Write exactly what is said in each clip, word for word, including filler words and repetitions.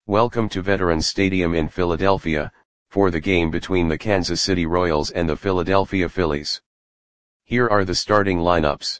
Welcome to Veterans Stadium in Philadelphia, for the game between the Kansas City Royals and the Philadelphia Phillies. Here are the starting lineups.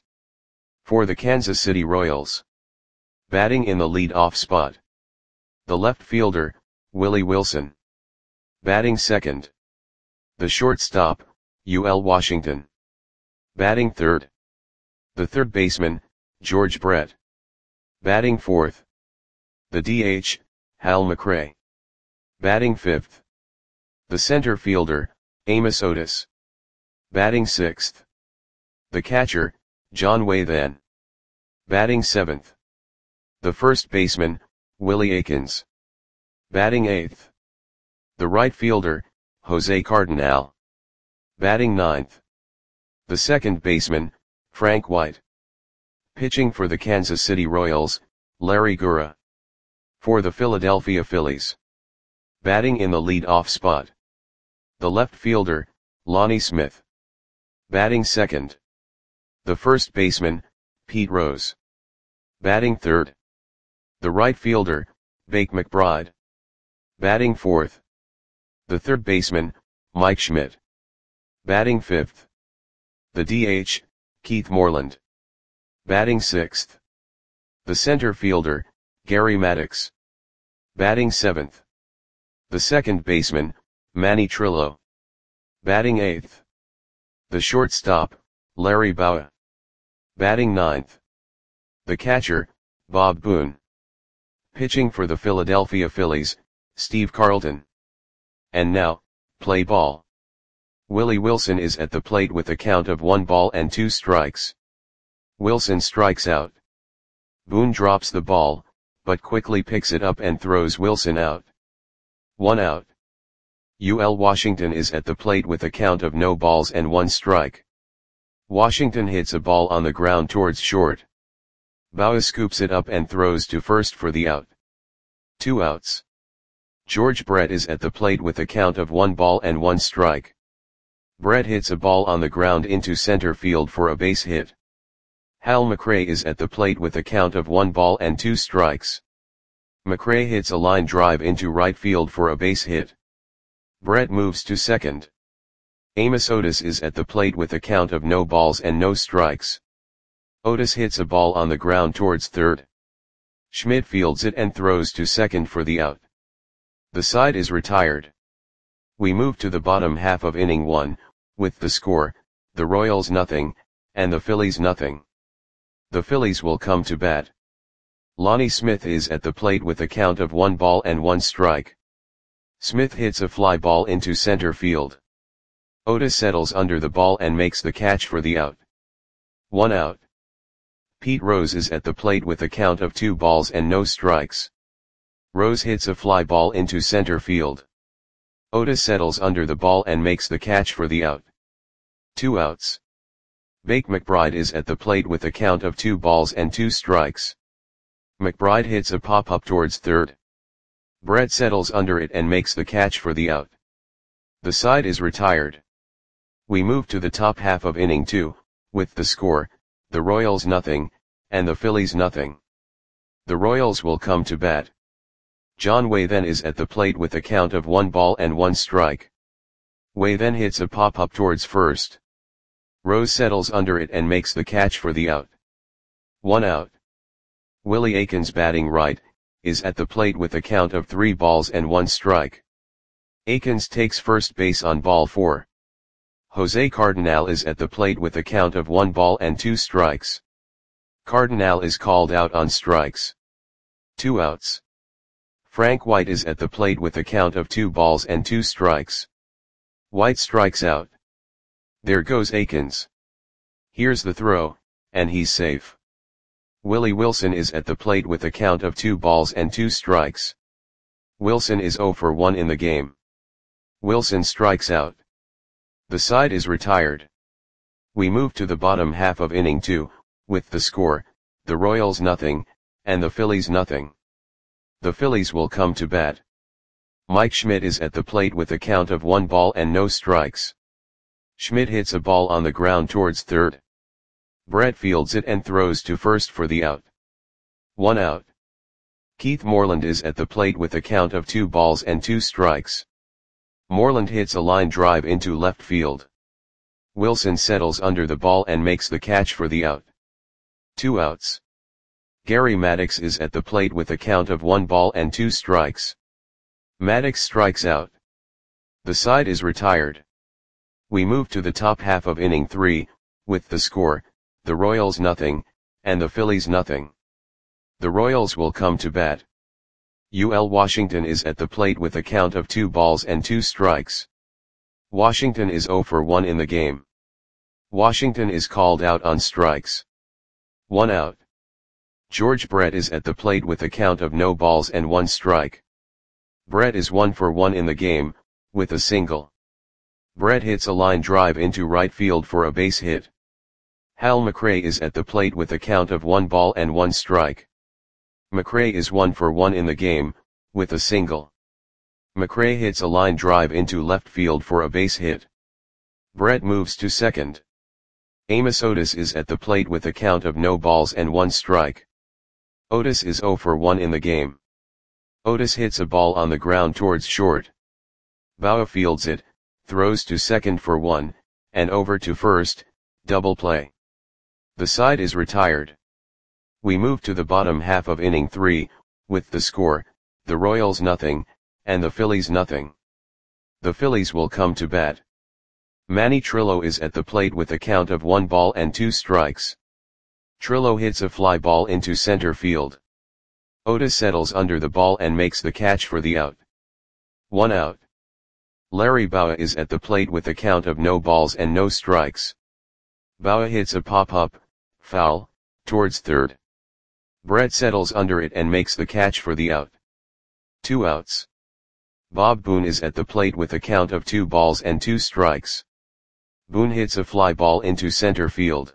For the Kansas City Royals. Batting in the lead-off spot. The left fielder, Willie Wilson. Batting second. The shortstop, U L Washington. Batting third. The third baseman, George Brett. Batting fourth. The D H, Hal McRae. Batting fifth. The center fielder, Amos Otis. Batting sixth. The catcher, John Wathan. Batting seventh. The first baseman, Willie Aikens. Batting eighth. The right fielder, Jose Cardinal. Batting ninth. The second baseman, Frank White. Pitching for the Kansas City Royals, Larry Gura. For the Philadelphia Phillies. Batting in the lead-off spot. The left fielder, Lonnie Smith. Batting second. The first baseman, Pete Rose. Batting third. The right fielder, Bake McBride. Batting fourth. The third baseman, Mike Schmidt. Batting fifth. The D H, Keith Moreland. Batting sixth. The center fielder, Gary Maddox. Batting seventh. The second baseman, Manny Trillo. Batting eighth. The shortstop, Larry Bowa. Batting ninth. The catcher, Bob Boone. Pitching for the Philadelphia Phillies, Steve Carlton. And now, play ball. Willie Wilson is at the plate with a count of one ball and two strikes. Wilson strikes out. Boone drops the ball, but quickly picks it up and throws Wilson out. One out. U L Washington is at the plate with a count of no balls and one strike. Washington hits a ball on the ground towards short. Bowa scoops it up and throws to first for the out. Two outs. George Brett is at the plate with a count of one ball and one strike. Brett hits a ball on the ground into center field for a base hit. Hal McRae is at the plate with a count of one ball and two strikes. McRae hits a line drive into right field for a base hit. Brett moves to second. Amos Otis is at the plate with a count of no balls and no strikes. Otis hits a ball on the ground towards third. Schmidt fields it and throws to second for the out. The side is retired. We move to the bottom half of inning one, with the score, the Royals nothing, and the Phillies nothing. The Phillies will come to bat. Lonnie Smith is at the plate with a count of one ball and one strike. Smith hits a fly ball into center field. Otis settles under the ball and makes the catch for the out. One out. Pete Rose is at the plate with a count of two balls and no strikes. Rose hits a fly ball into center field. Otis settles under the ball and makes the catch for the out. Two outs. Bake McBride is at the plate with a count of two balls and two strikes. McBride hits a pop-up towards third. Brett settles under it and makes the catch for the out. The side is retired. We move to the top half of inning two, with the score, the Royals nothing, and the Phillies nothing. The Royals will come to bat. John Wathan is at the plate with a count of one ball and one strike. Wathan hits a pop-up towards first. Rose settles under it and makes the catch for the out. One out. Willie Aikens, batting right, is at the plate with a count of three balls and one strike. Aikens takes first base on ball four. Jose Cardinal is at the plate with a count of one ball and two strikes. Cardinal is called out on strikes. Two outs. Frank White is at the plate with a count of two balls and two strikes. White strikes out. There goes Aikens. Here's the throw, and he's safe. Willie Wilson is at the plate with a count of two balls and two strikes. Wilson is zero for one in the game. Wilson strikes out. The side is retired. We move to the bottom half of inning two, with the score, the Royals nothing, and the Phillies nothing. The Phillies will come to bat. Mike Schmidt is at the plate with a count of one ball and no strikes. Schmidt hits a ball on the ground towards third. Brett fields it and throws to first for the out. One out. Keith Moreland is at the plate with a count of two balls and two strikes. Moreland hits a line drive into left field. Wilson settles under the ball and makes the catch for the out. Two outs. Gary Maddox is at the plate with a count of one ball and two strikes. Maddox strikes out. The side is retired. We move to the top half of inning three, with the score, the Royals nothing, and the Phillies nothing. The Royals will come to bat. U L Washington is at the plate with a count of two balls and two strikes. Washington is oh for one in the game. Washington is called out on strikes. One out. George Brett is at the plate with a count of no balls and one strike. Brett is one for one in the game, with a single. Brett hits a line drive into right field for a base hit. Hal McRae is at the plate with a count of one ball and one strike. McRae is one for one in the game, with a single. McRae hits a line drive into left field for a base hit. Brett moves to second. Amos Otis is at the plate with a count of no balls and one strike. Otis is oh for one in the game. Otis hits a ball on the ground towards short. Bauer fields it, throws to second for one, and over to first, double play. The side is retired. We move to the bottom half of inning three, with the score, the Royals nothing, and the Phillies nothing. The Phillies will come to bat. Manny Trillo is at the plate with a count of one ball and two strikes. Trillo hits a fly ball into center field. Otis settles under the ball and makes the catch for the out. One out. Larry Bowa is at the plate with a count of no balls and no strikes. Bowa hits a pop-up, foul, towards third. Brett settles under it and makes the catch for the out. Two outs. Bob Boone is at the plate with a count of two balls and two strikes. Boone hits a fly ball into center field.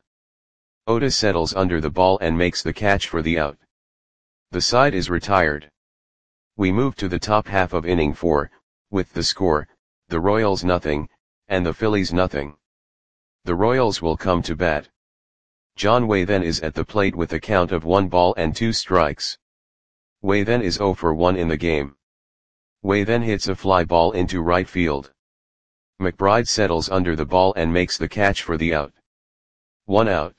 Otis settles under the ball and makes the catch for the out. The side is retired. We move to the top half of inning four, with the score, the Royals nothing, and the Phillies nothing. The Royals will come to bat. John Waythen is at the plate with a count of one ball and two strikes. Waythen is oh for one in the game. Waythen hits a fly ball into right field. McBride settles under the ball and makes the catch for the out. One out.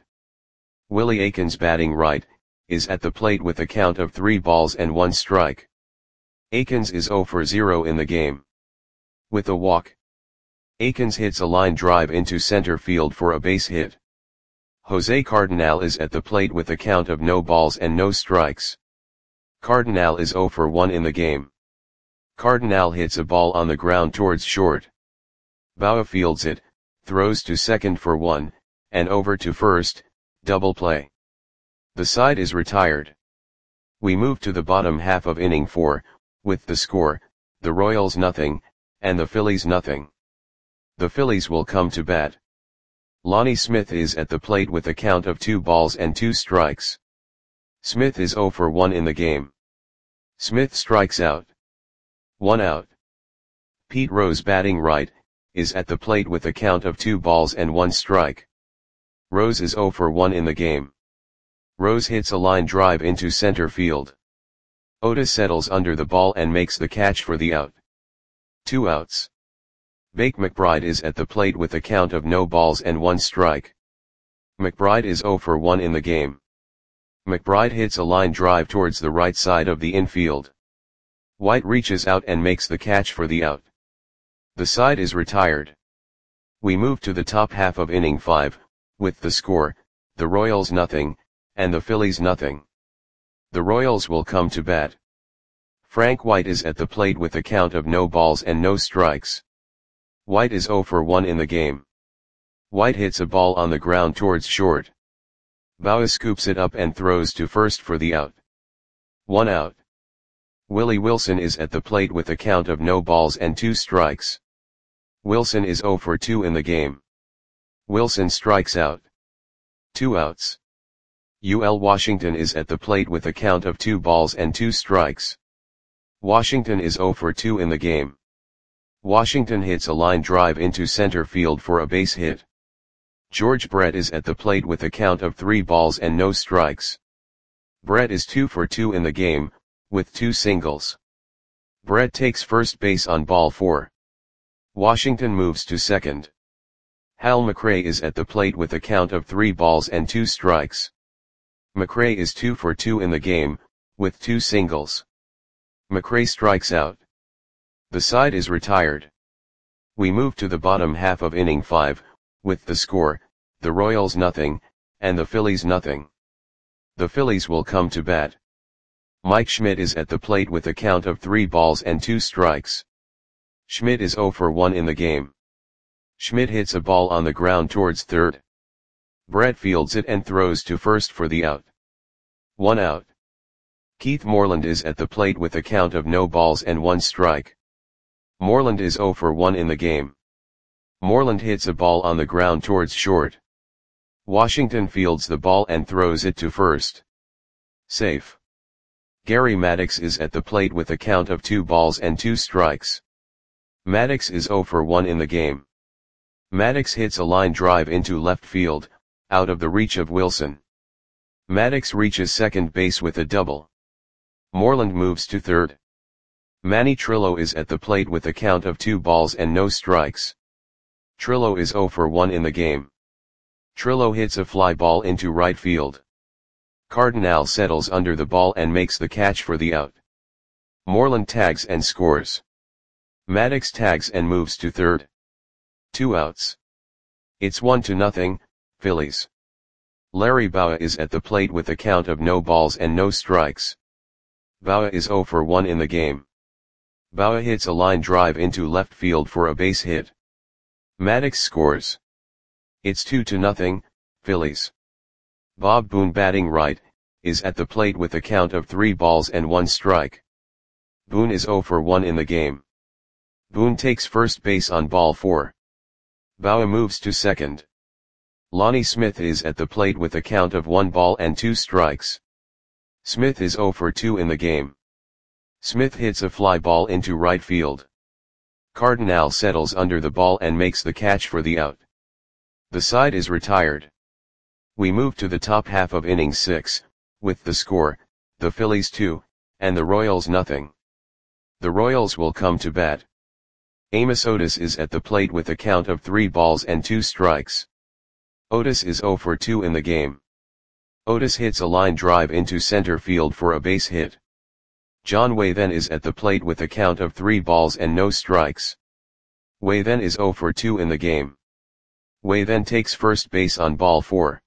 Willie Aikens, batting right, is at the plate with a count of three balls and one strike. Aikens is oh for zero in the game. With a walk. Aikens hits a line drive into center field for a base hit. Jose Cardenal is at the plate with a count of no balls and no strikes. Cardenal is oh for one in the game. Cardenal hits a ball on the ground towards short. Bowa fields it, throws to second for one, and over to first, double play. The side is retired. We move to the bottom half of inning four, with the score, the Royals nothing, and the Phillies nothing. The Phillies will come to bat. Lonnie Smith is at the plate with a count of two balls and two strikes. Smith is oh for one in the game. Smith strikes out. One out. Pete Rose, batting right, is at the plate with a count of two balls and one strike. Rose is oh for one in the game. Rose hits a line drive into center field. Otis settles under the ball and makes the catch for the out. Two outs. Bake McBride is at the plate with a count of no balls and one strike. McBride is oh for one in the game. McBride hits a line drive towards the right side of the infield. White reaches out and makes the catch for the out. The side is retired. We move to the top half of inning five, with the score, the Royals nothing, and the Phillies nothing. The Royals will come to bat. Frank White is at the plate with a count of no balls and no strikes. White is oh for one in the game. White hits a ball on the ground towards short. Bowa scoops it up and throws to first for the out. One out. Willie Wilson is at the plate with a count of no balls and two strikes. Wilson is oh for two in the game. Wilson strikes out. Two outs. U L Washington is at the plate with a count of two balls and two strikes. Washington is oh for two in the game. Washington hits a line drive into center field for a base hit. George Brett is at the plate with a count of three balls and no strikes. Brett is two for two in the game, with two singles. Brett takes first base on ball four. Washington moves to second. Hal McRae is at the plate with a count of three balls and two strikes. McRae is two for two in the game, with two singles. McRae strikes out. The side is retired. We move to the bottom half of inning five, with the score, the Royals nothing, and the Phillies nothing. The Phillies will come to bat. Mike Schmidt is at the plate with a count of three balls and two strikes. Schmidt is zero for one in the game. Schmidt hits a ball on the ground towards third. Brett fields it and throws to first for the out. One out. Keith Moreland is at the plate with a count of no balls and one strike. Moreland is zero for one in the game. Moreland hits a ball on the ground towards short. Washington fields the ball and throws it to first. Safe. Gary Maddox is at the plate with a count of two balls and two strikes. Maddox is zero for one in the game. Maddox hits a line drive into left field, out of the reach of Wilson. Maddox reaches second base with a double. Moreland moves to third. Manny Trillo is at the plate with a count of two balls and no strikes. Trillo is zero for one in the game. Trillo hits a fly ball into right field. Cardinal settles under the ball and makes the catch for the out. Moreland tags and scores. Maddox tags and moves to third. Two outs. It's one to nothing, Phillies. Larry Bowa is at the plate with a count of no balls and no strikes. Bowa is zero for one in the game. Bowa hits a line drive into left field for a base hit. Maddox scores. It's two to nothing, Phillies. Bob Boone, batting right, is at the plate with a count of three balls and one strike. Boone is zero for one in the game. Boone takes first base on ball four. Bowa moves to second. Lonnie Smith is at the plate with a count of one ball and two strikes. Smith is zero for two in the game. Smith hits a fly ball into right field. Cardinal settles under the ball and makes the catch for the out. The side is retired. We move to the top half of inning six, with the score, the Phillies two, and the Royals nothing. The Royals will come to bat. Amos Otis is at the plate with a count of three balls and two strikes. Otis is zero for two in the game. Otis hits a line drive into center field for a base hit. John Waythen is at the plate with a count of three balls and no strikes. Waythen is zero for two in the game. Waythen takes first base on ball four.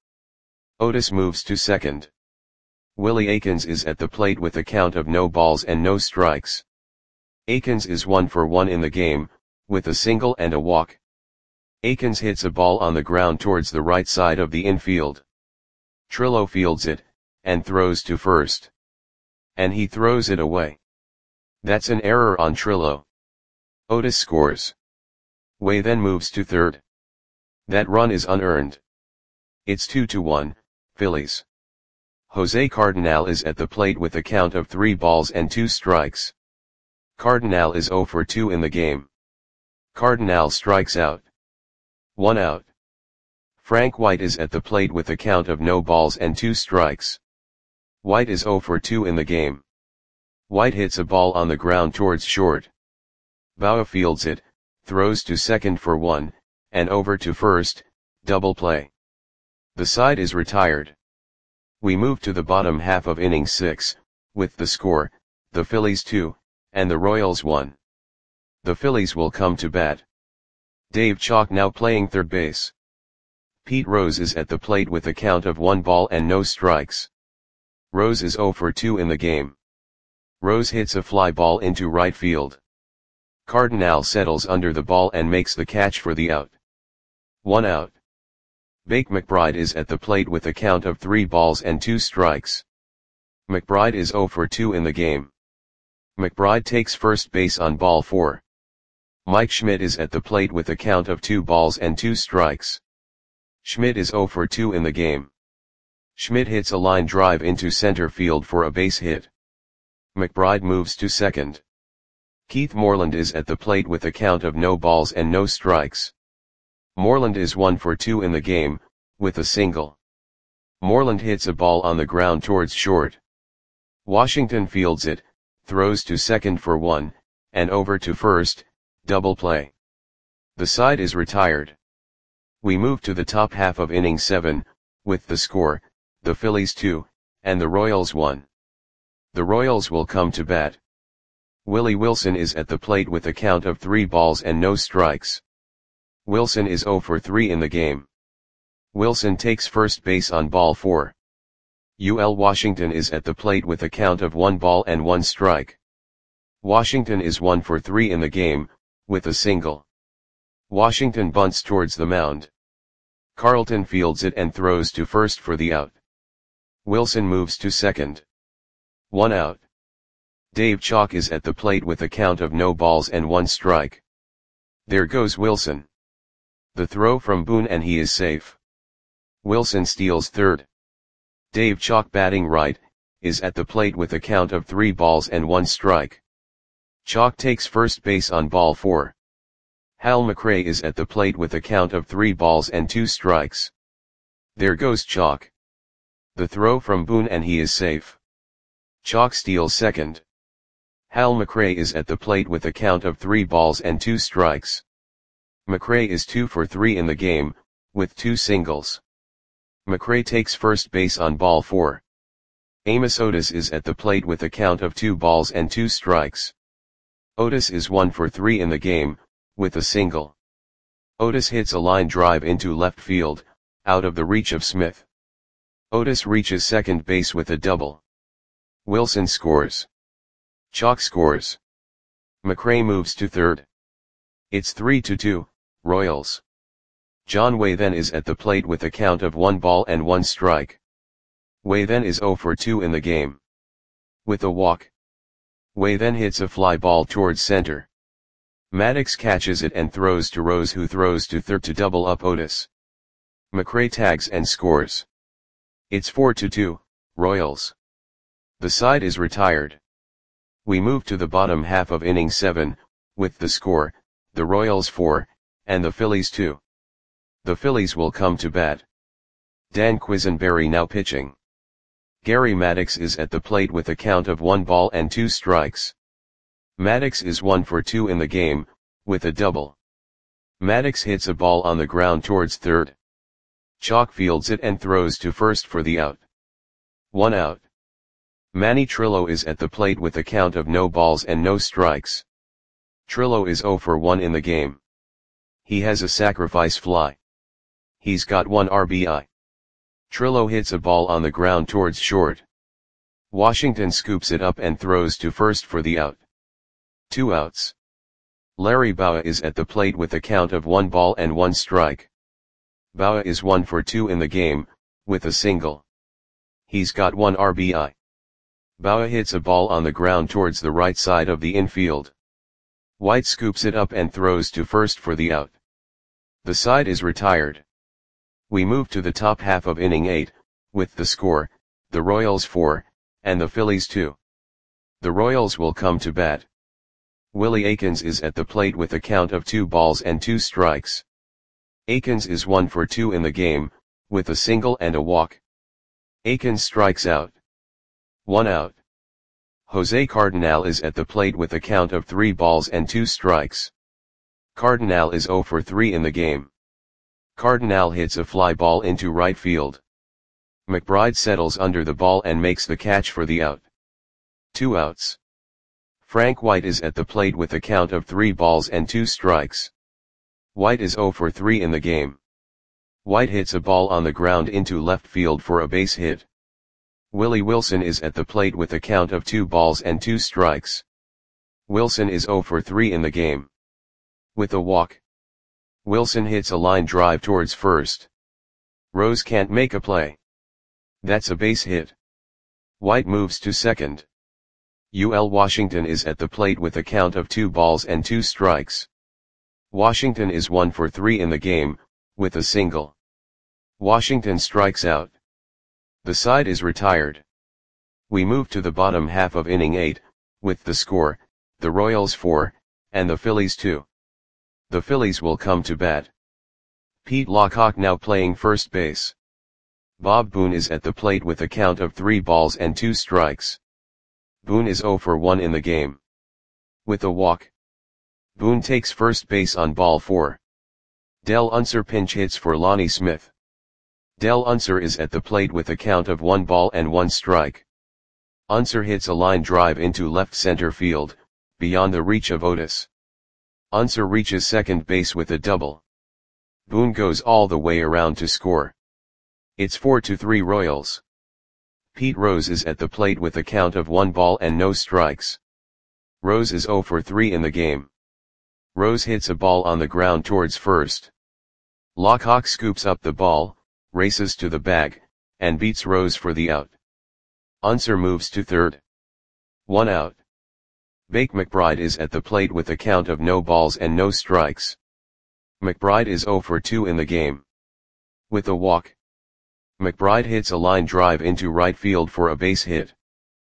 Otis moves to second. Willie Aikens is at the plate with a count of no balls and no strikes. Aikens is one for one in the game, with a single and a walk. Aikens hits a ball on the ground towards the right side of the infield. Trillo fields it, and throws to first. And he throws it away. That's an error on Trillo. Otis scores. Waythen moves to third. That run is unearned. It's two to one, Phillies. Jose Cardinal is at the plate with a count of three balls and two strikes. Cardinal is zero for two in the game. Cardinal strikes out. One out. Frank White is at the plate with a count of no balls and two strikes. White is zero for two in the game. White hits a ball on the ground towards short. Bowa fields it, throws to second for one, and over to first, double play. The side is retired. We move to the bottom half of inning six, with the score, the Phillies two, and the Royals one. The Phillies will come to bat. Dave Chalk now playing third base. Pete Rose is at the plate with a count of one ball and no strikes. Rose is zero for two in the game. Rose hits a fly ball into right field. Cardinal settles under the ball and makes the catch for the out. One out. Bake McBride is at the plate with a count of three balls and two strikes. McBride is zero for two in the game. McBride takes first base on ball four. Mike Schmidt is at the plate with a count of two balls and two strikes. Schmidt is zero for two in the game. Schmidt hits a line drive into center field for a base hit. McBride moves to second. Keith Moreland is at the plate with a count of no balls and no strikes. Moreland is one for two in the game, with a single. Moreland hits a ball on the ground towards short. Washington fields it, throws to second for one, and over to first, double play. The side is retired. We move to the top half of inning seven, with the score, the Phillies two, and the Royals one. The Royals will come to bat. Willie Wilson is at the plate with a count of three balls and no strikes. Wilson is oh for three in the game. Wilson takes first base on ball four. U L Washington is at the plate with a count of one ball and one strike. Washington is one for three in the game, with a single. Washington bunts towards the mound. Carlton fields it and throws to first for the out. Wilson moves to second. One out. Dave Chalk is at the plate with a count of no balls and one strike. There goes Wilson. The throw from Boone and he is safe. Wilson steals third. Dave Chalk, batting right, is at the plate with a count of three balls and one strike. Chalk takes first base on ball four. Hal McRae is at the plate with a count of three balls and two strikes. There goes Chalk. The throw from Boone and he is safe. Chalk steals second. Hal McRae is at the plate with a count of three balls and two strikes. McRae is two for three in the game, with two singles. McRae takes first base on ball four. Amos Otis is at the plate with a count of two balls and two strikes. Otis is one for three in the game, with a single. Otis hits a line drive into left field, out of the reach of Smith. Otis reaches second base with a double. Wilson scores. Chalk scores. McRae moves to third. It's three to two, Royals. John Way then is at the plate with a count of one ball and one strike. Way then is oh for two in the game. With a walk. Way then hits a fly ball towards center. Maddox catches it and throws to Rose, who throws to third to double up Otis. McRae tags and scores. It's four to two, Royals. The side is retired. We move to the bottom half of inning seven, with the score, the Royals four, and the Phillies two. The Phillies will come to bat. Dan Quisenberry now pitching. Gary Maddox is at the plate with a count of one ball and two strikes. Maddox is one for two in the game, with a double. Maddox hits a ball on the ground towards third. Chalk fields it and throws to first for the out. One out. Manny Trillo is at the plate with a count of no balls and no strikes. Trillo is oh for one in the game. He has a sacrifice fly. He's got one R B I. Trillo hits a ball on the ground towards short. Washington scoops it up and throws to first for the out. Two outs. Larry Bowa is at the plate with a count of one ball and one strike. Bowa is one for two in the game, with a single. He's got one R B I. Bowa hits a ball on the ground towards the right side of the infield. White scoops it up and throws to first for the out. The side is retired. We move to the top half of inning eight, with the score, the Royals four, and the Phillies two. The Royals will come to bat. Willie Aikens is at the plate with a count of two balls and two strikes. Aikens is one for two in the game, with a single and a walk. Aikens strikes out. One out. Jose Cardinal is at the plate with a count of three balls and two strikes. Cardinal is oh for three in the game. Cardinal hits a fly ball into right field. McBride settles under the ball and makes the catch for the out. Two outs. Frank White is at the plate with a count of three balls and two strikes. White is oh for three in the game. White hits a ball on the ground into left field for a base hit. Willie Wilson is at the plate with a count of two balls and two strikes. Wilson is oh for three in the game. With a walk. Wilson hits a line drive towards first. Rose can't make a play. That's a base hit. White moves to second. U L Washington is at the plate with a count of two balls and two strikes. Washington is one for three in the game, with a single. Washington strikes out. The side is retired. We move to the bottom half of inning eight, with the score, the Royals four, and the Phillies two. The Phillies will come to bat. Pete Lockhart now playing first base. Bob Boone is at the plate with a count of three balls and two strikes. Boone is zero for one in the game. With a walk, Boone takes first base on ball four. Del Unser pinch hits for Lonnie Smith. Del Unser is at the plate with a count of one ball and one strike. Unser hits a line drive into left center field, beyond the reach of Otis. Unser reaches second base with a double. Boone goes all the way around to score. It's four to three Royals. Pete Rose is at the plate with a count of one ball and no strikes. Rose is zero for three in the game. Rose hits a ball on the ground towards first. Lockhawk scoops up the ball, races to the bag, and beats Rose for the out. Unser moves to third. One out. Bake McBride is at the plate with a count of no balls and no strikes. McBride is zero for two in the game. With a walk, McBride hits a line drive into right field for a base hit.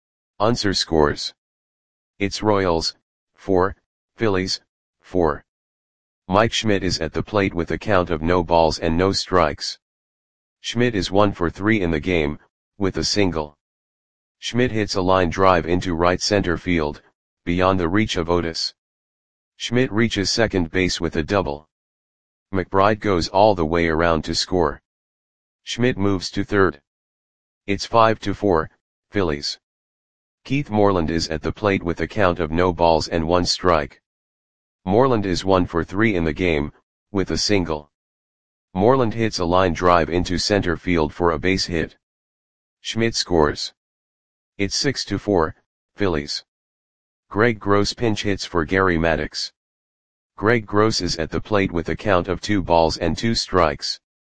Unser scores. It's Royals, four, Phillies, four. Mike Schmidt is at the plate with a count of no balls and no strikes. Schmidt is one for three in the game, with a single. Schmidt hits a line drive into right center field, beyond the reach of Otis. Schmidt reaches second base with a double. McBride goes all the way around to score. Schmidt moves to third. It's five to four, Phillies. Keith Moreland is at the plate with a count of no balls and one strike. Moreland is one for three in the game, with a single. Moreland hits a line drive into center field for a base hit. Schmidt scores. It's six to four, Phillies. Greg Gross pinch hits for Gary Maddox. Greg Gross is at the plate with a count of two balls and two strikes.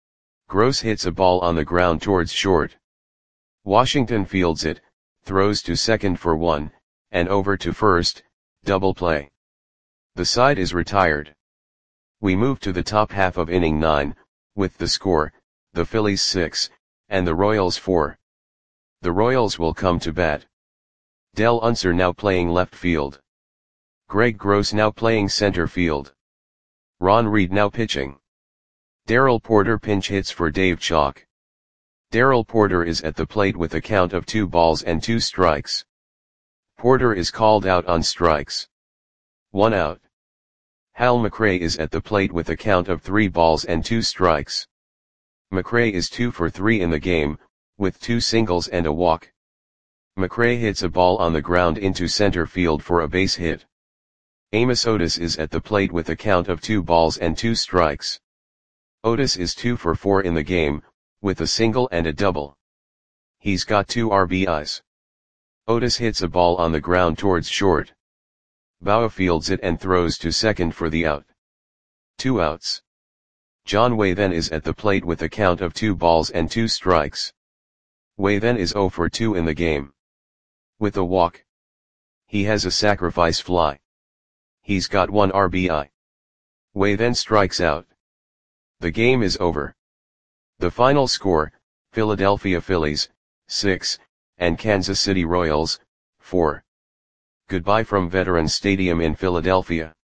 Gross hits a ball on the ground towards short. Washington fields it, throws to second for one, and over to first, double play. The side is retired. We move to the top half of inning nine, with the score, the Phillies six, and the Royals four. The Royals will come to bat. Del Unser now playing left field. Greg Gross now playing center field. Ron Reed now pitching. Darrell Porter pinch hits for Dave Chalk. Darrell Porter is at the plate with a count of two balls and two strikes. Porter is called out on strikes. One out. Hal McRae is at the plate with a count of three balls and two strikes. McRae is two for three in the game, with two singles and a walk. McRae hits a ball on the ground into center field for a base hit. Amos Otis is at the plate with a count of two balls and two strikes. Otis is two for four in the game, with a single and a double. He's got two R B Is. Otis hits a ball on the ground towards short. Bauer fields it and throws to second for the out. Two outs. John Way then is at the plate with a count of two balls and two strikes. Way then is zero for two in the game. With a walk. He has a sacrifice fly. He's got one R B I. Way then strikes out. The game is over. The final score, Philadelphia Phillies, six, and Kansas City Royals, four. Goodbye from Veterans Stadium in Philadelphia.